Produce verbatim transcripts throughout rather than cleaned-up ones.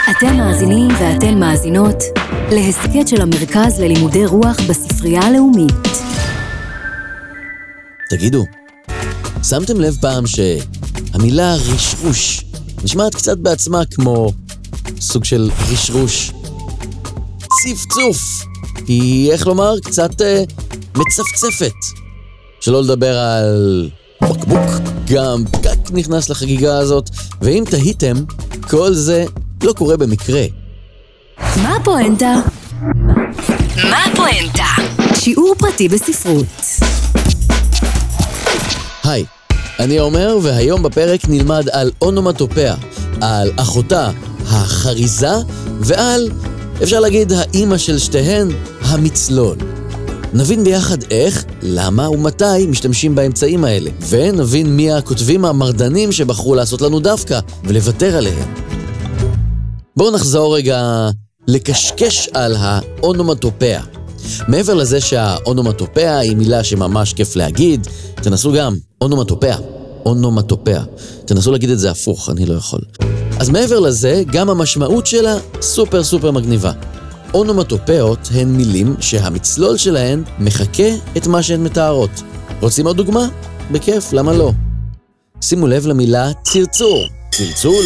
אתם מאזינים ואתן מאזינות להסכת של המרכז ללימודי רוח בספרייה הלאומית. תגידו, שמתם לב פעם שהמילה רשרוש נשמעת קצת בעצמה כמו סוג של רשרוש? צפצוף היא, איך לומר, קצת אה, מצפצפת. שלא לדבר על בקבוק, גם פקק נכנס לחגיגה הזאת. ואם תהיתם, כל זה לא קורה במקרה. מה הפואנטה? מה הפואנטה? שיעור פרטי בספרות. היי, אני אומר, והיום בפרק נלמד על אונומטופיה, על אחותה, החריזה, ועל, אפשר להגיד, האמא של שתיהן, המצלול. נבין ביחד איך, למה ומתי משתמשים באמצעים האלה, ונבין מי הכותבים המרדנים שבחרו לעשות לנו דווקא ולוותר עליהם. בואו נחזור רגע לקשקש על האונומטופיה. מעבר לזה שהאונומטופיה היא מילה שממש כיף להגיד, תנסו גם אונומטופיה, אונומטופיה. תנסו להגיד את זה הפוך, אני לא יכול. אז מעבר לזה, גם המשמעות שלה סופר סופר מגניבה. אונומטופיות הן מילים שהמצלול שלהן מחכה את מה שהן מתארות. רוצים עוד דוגמה? בכיף, למה לא? שימו לב למילה צרצור, צלצול,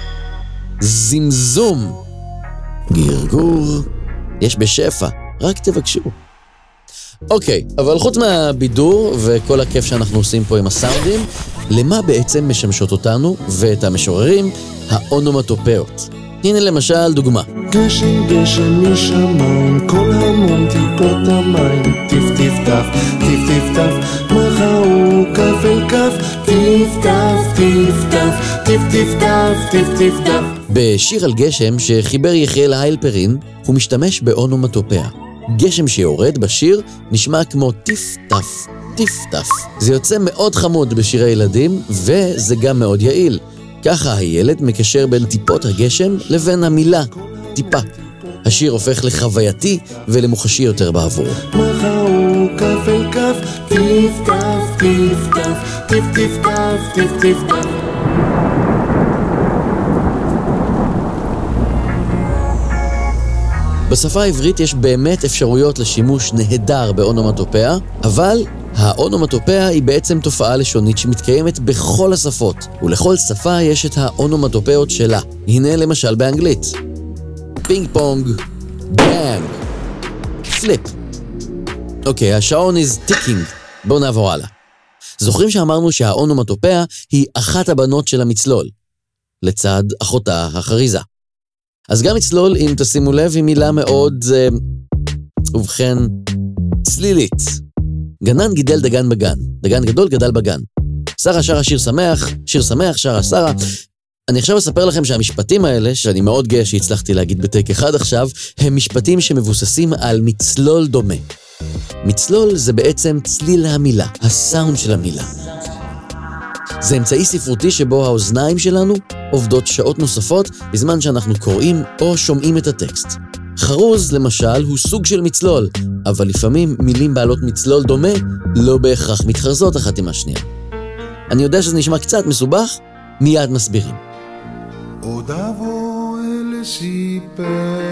זמזום, גרגור, יש בשפע, רק תבקשו. אוקיי, אבל חוץ מהבידור וכל הכיף שאנחנו עושים פה עם הסאונדים, למה בעצם משמשות אותנו ואת המשוררים האונומטופיות? הנה למשל דוגמה. גשם גשם משמיים, כל המון טיפות המים, טיף טיף טף, טיף טיף טף, מחאו כף אל כף, טיף טף, טיף טף, טיף טיף טף, טיף טיף טף. בשיר על גשם שחיבר יחיאל היילפרין, הוא משתמש באונומטופיה. גשם שיורד בשיר נשמע כמו טיף טף, טיף טף. זה יוצא מאוד חמוד בשירי ילדים, וזה גם מאוד יעיל. ככה הילד מקשר בין טיפות הגשם לבין המילה טיפה. השיר הופך לחווייתי ולמוחשי יותר בעבור. מחאו כף אל כף, טיף טף, טיף טף, טיף טיף טף, טיף טיף טף. בשפה העברית יש באמת אפשרויות לשימוש נהדר באונומטופיה, אבל האונומטופיה היא בעצם תופעה לשונית שמתקיימת בכל השפות, ולכל שפה יש את האונומטופיות שלה. הנה למשל באנגלית. פינג פונג, בנג, פליפ. אוקיי, השעון is ticking. בואו נעבור הלאה. זוכרים שאמרנו שהאונומטופיה היא אחת הבנות של המצלול, לצד אחותה החריזה. אז גם מצלול, אם תשימו לב, היא מילה מאוד, אה, ובכן, צלילית. גנן גידל דגן בגן, דגן גדול גדל בגן. שרה שרה שיר שמח, שיר שמח שרה שרה. אני עכשיו אספר לכם שהמשפטים האלה, שאני מאוד גאה שהצלחתי להגיד בטייק אחד עכשיו, הם משפטים שמבוססים על מצלול דומה. מצלול זה בעצם צליל המילה, הסאונד של המילה. זה אמצעי ספרותי שבו האוזניים שלנו עובדות שעות נוספות בזמן שאנחנו קוראים או שומעים את הטקסט. חרוז, למשל, הוא סוג של מצלול, אבל לפעמים מילים בעלות מצלול דומה לא בהכרח מתחרזות אחת עם השנייה. אני יודע שזה נשמע קצת מסובך, מיד מסבירים. עוד אבוא אל סיפך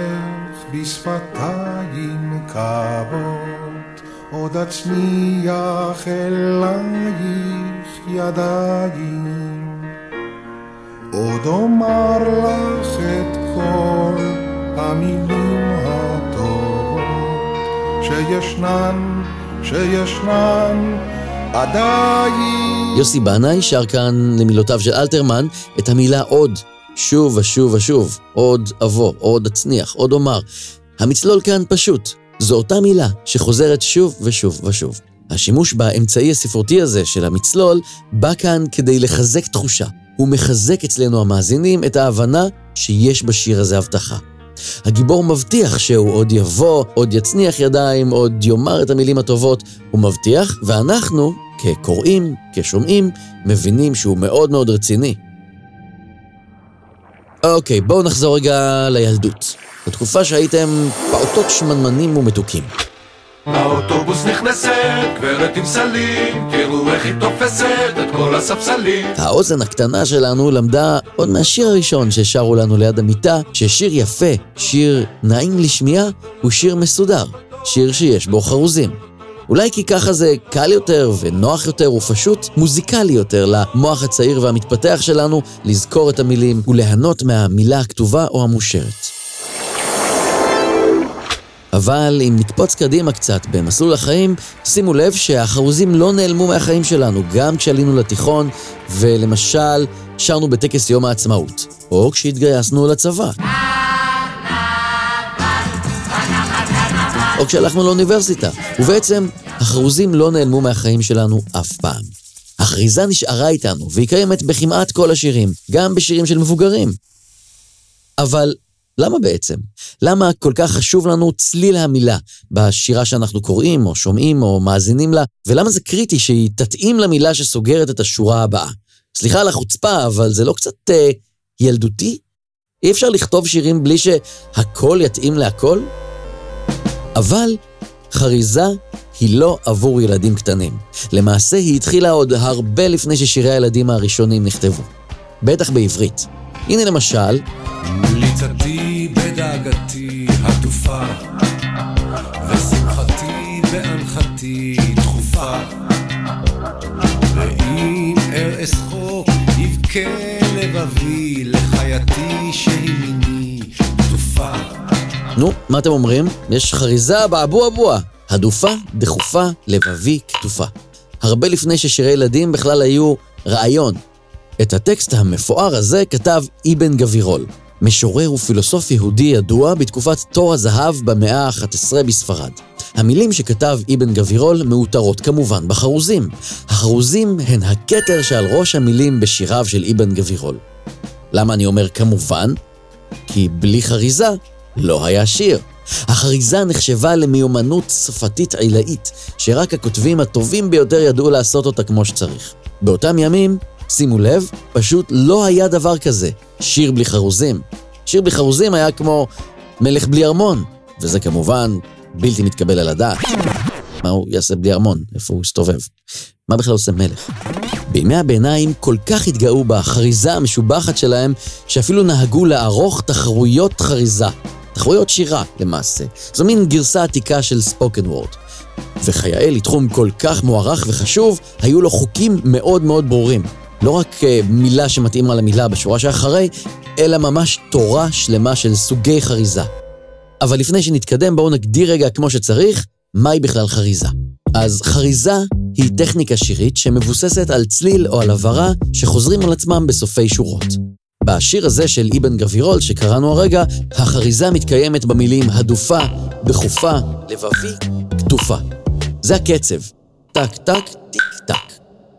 בשפתיים קרות, עוד אצמיח אלייך ידיים, עוד אומר לך את כל המילים הטובות שישנן, שישנן עדיין. יוסי בנאי שר כאן למילותיו של אלתרמן את המילה עוד, שוב ושוב ושוב, עוד אבוא, עוד אצניח, עוד אומר. המצלול כאן פשוט, זו אותה מילה שחוזרת שוב ושוב ושוב. השימוש באמצעי הספרותי הזה של המצלול בא כאן כדי לחזק תחושה. הוא מחזק אצלנו המאזינים את ההבנה שיש בשיר הזה הבטחה. הגיבור מבטיח שהוא עוד יבוא, עוד יצניח ידיים, עוד יאמר את המילים הטובות. הוא מבטיח, ואנחנו, כקוראים, כשומעים, מבינים שהוא מאוד מאוד רציני. אוקיי, בואו נחזור רגע לילדות. בתקופה שהייתם פעוטות שמנמנים ומתוקים. לאוטובוס נכנסת גברת עם סלים, תראו איך היא תופסת את כל הספסלים. האוזן הקטנה שלנו למדה עוד מהשיר הראשון ששרו לנו ליד המיטה, ששיר יפה, שיר נעים לשמיעה, הוא שיר מסודר, שיר שיש בו חרוזים. אולי כי ככה זה קל יותר ונוח יותר ופשוט מוזיקלי יותר למוח הצעיר והמתפתח שלנו לזכור את המילים וליהנות מהמילה הכתובה או המושרת. אבל אם נקפוץ קדימה קצת במסלול החיים, שימו לב שהחרוזים לא נעלמו מהחיים שלנו, גם כשעלינו לתיכון ולמשל שרנו בטקס יום העצמאות, או כשהתגייסנו לצבא. או כשהלכנו לאוניברסיטה, ובעצם החרוזים לא נעלמו מהחיים שלנו אף פעם. החריזה נשארה איתנו, והיא קיימת בכמעט כל השירים, גם בשירים של מבוגרים. אבל למה בעצם? למה כל כך חשוב לנו צליל המילה בשירה שאנחנו קוראים או שומעים או מאזינים לה, ולמה זה קריטי שהיא תתאים למילה שסוגרת את השורה הבאה? סליחה על החוצפה, אבל זה לא קצת אה, ילדותי? אי אפשר לכתוב שירים בלי שהכל יתאים להכל? אבל חריזה היא לא עבור ילדים קטנים. למעשה היא התחילה עוד הרבה לפני ששירי הילדים הראשונים נכתבו. בטח בעברית. הנה למשל, ליצתי בדאגתי עטופה, ושמחתי באנחתי דחופה, ואם ארעס חוק יבכה לבבי לחייתי שהמיני דחופה. נו, מה אתם אומרים? יש חריזה באבו אבוה. הדופה, דחופה, לבבי, כתופה. הרבה לפני ששירי ילדים בכלל היו רעיון. את הטקסט המפואר הזה כתב אבן גבירול, משורר ופילוסוף יהודי ידוע בתקופת תור הזהב במאה ה-אחת עשרה בספרד. המילים שכתב אבן גבירול מאותרות כמובן בחרוזים. החרוזים הן הכתר שעל ראש המילים בשיריו של אבן גבירול. למה אני אומר כמובן? כי בלי חריזה לא היה שיר. החריזה נחשבה למיומנות שפתית עילאית, שרק הכותבים הטובים ביותר ידעו לעשות אותה כמו שצריך. באותם ימים, שימו לב, פשוט לא היה דבר כזה, שיר בלי חרוזים. שיר בלי חרוזים היה כמו מלך בלי ארמון, וזה כמובן בלתי מתקבל על הדעת. מה הוא יעשה בלי ארמון? איפה הוא יסתובב? מה בכלל עושה מלך? בימי הביניים כל כך התגאו בחריזה המשובחת שלהם, שאפילו נהגו לערוך תחרויות חריזה. תחרויות שירה, למעשה. זו מין גרסה עתיקה של ספוקן וורד. וכיאה לתחום כל כך מוערך וחשוב, היו לו חוקים מאוד מאוד ברורים. לא רק uh, מילה שמתאימה למילה בשורה שאחרי, אלא ממש תורה שלמה של סוגי חריזה. אבל לפני שנתקדם, בואו נגדיר רגע כמו שצריך, מהי בכלל חריזה. אז חריזה היא טכניקה שירית שמבוססת על צליל או על הברה שחוזרים על עצמם בסופי שורות. בשיר הזה של אבן גבירול שקראנו הרגע, החריזה מתקיימת במילים הדופה, בחופה, לבבי, כתופה. זה הקצב. טק, טק, טיק, טק.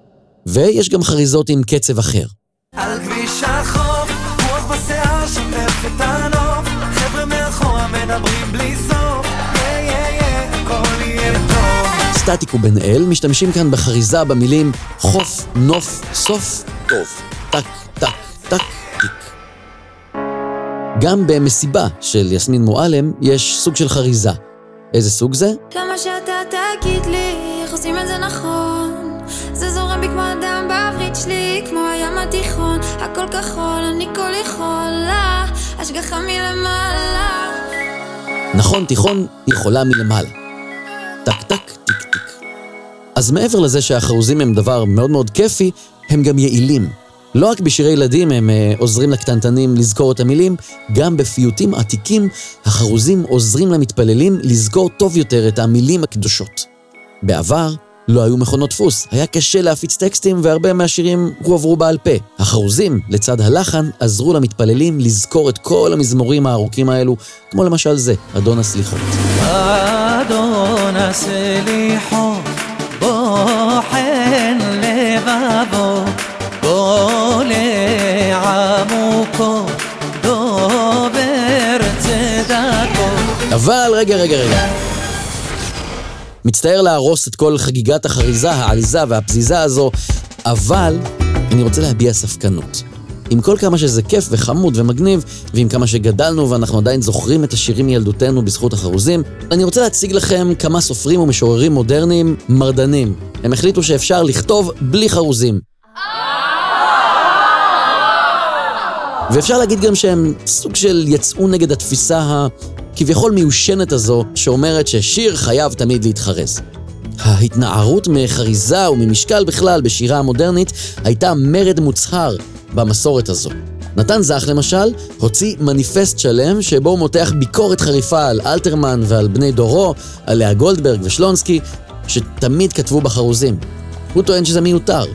ויש גם חריזות עם קצב אחר. על כביש החוף, רוח בשיער שוטף את הנוף, חבר'ה מאחורה מדברים בלי סוף, יא יא יא, הכל יהיה טוב. סטטיק ובן אל משתמשים כאן בחריזה במילים חוף, נוף, סוף, טוב. טק, טק, טק. גם במסיבה של יסמין מועלם יש סוג של חריזה. איזה סוג זה? כמה שאתה תגיד לי, איך עושים את זה נכון. זה זורם בי כמו אדם בעברית שלי, כמו הים התיכון, הכל כחול, אני כל יכולה, השגחה מלמעלה. נכון, תיכון יכולה מלמעלה. טק טק, טיק טיק. אז מעבר לזה שהחרוזים הם דבר מאוד מאוד כיפי, הם גם יעילים. לא רק בשירי ילדים הם uh, עוזרים לקטנטנים לזכור את המילים, גם בפיוטים עתיקים החרוזים עוזרים למתפללים לזכור טוב יותר את המילים הקדושות. בעבר לא היו מכונות דפוס, היה קשה להפיץ טקסטים והרבה מהשירים הועברו בעל פה. החרוזים לצד הלחן עזרו למתפללים לזכור את כל המזמורים הארוכים האלו, כמו למשל זה, אדון הסליחות. אדון הסליחות, בוחן לבבו, בולה עמוקו, דובר צדקו. אבל רגע, רגע, רגע. מצטער להרוס את כל חגיגת החריזה, העליזה והפזיזה הזו, אבל אני רוצה להביע ספקנות. עם כל כמה שזה כיף וחמוד ומגניב, ועם כמה שגדלנו ואנחנו עדיין זוכרים את השירים מילדותנו בזכות החרוזים, אני רוצה להציג לכם כמה סופרים ומשוררים מודרניים מרדנים. הם החליטו שאפשר לכתוב בלי חרוזים. ואפשר להגיד גם שהם סוג של יצאו נגד התפיסה הכביכול מיושנת הזו, שאומרת ששיר חייב תמיד להתחרז. ההתנערות מחריזה וממשקל בכלל בשירה המודרנית הייתה מרד מוצהר במסורת הזו. נתן זך למשל הוציא מניפסט שלם שבו הוא מותח ביקורת חריפה על אלתרמן ועל בני דורו, על לאה גולדברג ושלונסקי, שתמיד כתבו בחרוזים. הוא טוען שזה מיותר.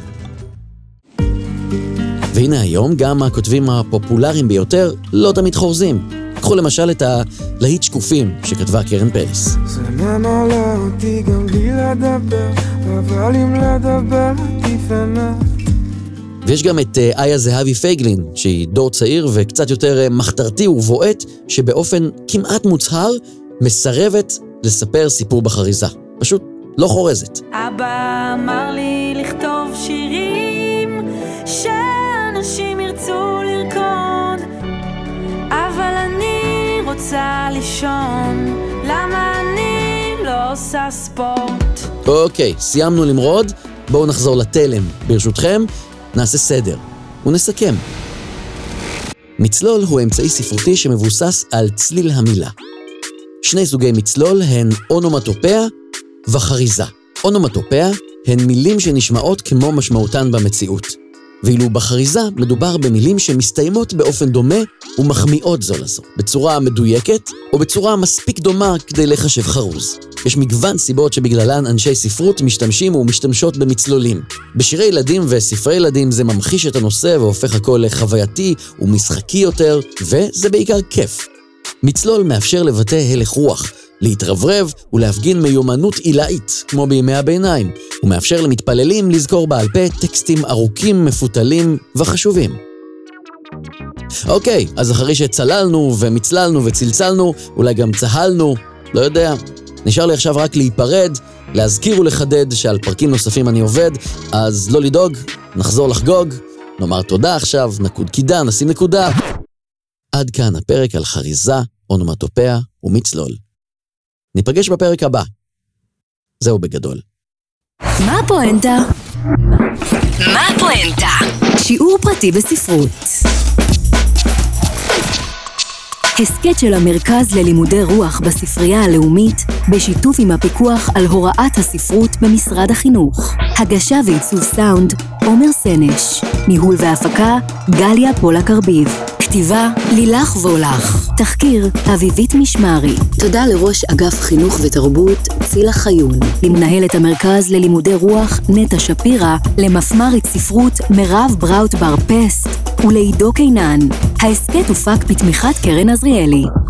והנה היום גם הכותבים הפופולריים ביותר לא תמיד חורזים. קחו למשל את הלהיט שקופים שכתבה קרן פלס. זה ממלא אותי גם בלי לדבר, אבל אם לדבר תפנה. ויש גם את איה זהבי פייגלין, שהיא דור צעיר וקצת יותר מחתרתי ובועט, שבאופן כמעט מוצהר מסרבת לספר סיפור בחריזה. פשוט לא חורזת. אבא אמר לי לכתוב שירים שאנשים ירצו לרקוד, אבל אני רוצה לישון, למה אני לא עושה ספורט? אוקיי, סיימנו למרוד, בואו נחזור לתלם. ברשותכם, נעשה סדר ונסכם. מצלול הוא אמצעי ספרותי שמבוסס על צליל המילה. שני סוגי מצלול הן אונומטופיה וחריזה. אונומטופיה הן מילים שנשמעות כמו משמעותן במציאות. ואילו בחריזה מדובר במילים שמסתיימות באופן דומה ומחמיאות זו לזו, בצורה מדויקת או בצורה מספיק דומה כדי לחשב חרוז. יש מגוון סיבות שבגללן אנשי ספרות משתמשים ומשתמשות במצלולים. בשירי ילדים וספרי ילדים זה ממחיש את הנושא והופך הכל לחווייתי ומשחקי יותר, וזה בעיקר כיף. מצלול מאפשר לבטא הלך רוח, להתרברב ולהפגין מיומנות עילאית, כמו בימי הביניים. הוא מאפשר למתפללים לזכור בעל פה טקסטים ארוכים, מפותלים וחשובים. אוקיי, אז אחרי שצללנו ומצללנו וצלצלנו, אולי גם צהלנו, לא יודע, נשאר לי עכשיו רק להיפרד, להזכיר ולחדד שעל פרקים נוספים אני עובד, אז לא לדאוג, נחזור לחגוג, נאמר תודה עכשיו, נקוד קידה, נשים נקודה. עד כאן הפרק על חריזה, אונומטופיה ומצלול. ניפגש בפרק הבא. זהו בגדול. מה הפואנטה? מה הפואנטה? שיעור פרטי בספרות. הסקט של המרכז ללימודי רוח בספרייה הלאומית, בשיתוף עם הפיקוח על הוראת הספרות במשרד החינוך. הגשה ועיצוב סאונד, עומר סנש. ניהול והפקה, גליה פולה קרביב. כתיבה, לילך וולך. תחקיר, אביבית משמרי. תודה לראש אגף חינוך ותרבות, צילה חיון. למנהלת המרכז ללימודי רוח, נטע שפירה. למפמ"רית ספרות, מירב בראוט בר פסט. ולעידו קינן. ההסקט הופק בתמיכת קרן עזריאלי.